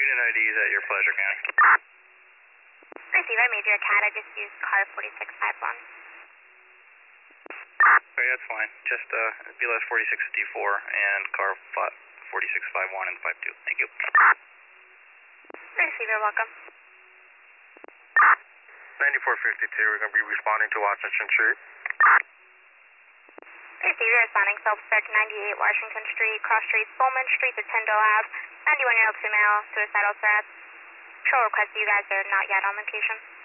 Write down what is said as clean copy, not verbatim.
Unit IDs at your pleasure, County. Receive, I made your cat. I just used car 4651. Okay, that's fine. Just BLS 4654 and car 4651 and 52. Thank you. Receive, you're welcome. 9452, we're going to be responding to Washington Street. Receive, you're responding. Self-search 98 Washington Street, cross streets, Bowman Street to Tyndall Ave. 91-year-old female, suicidal threats. Show request, you guys are not yet on location.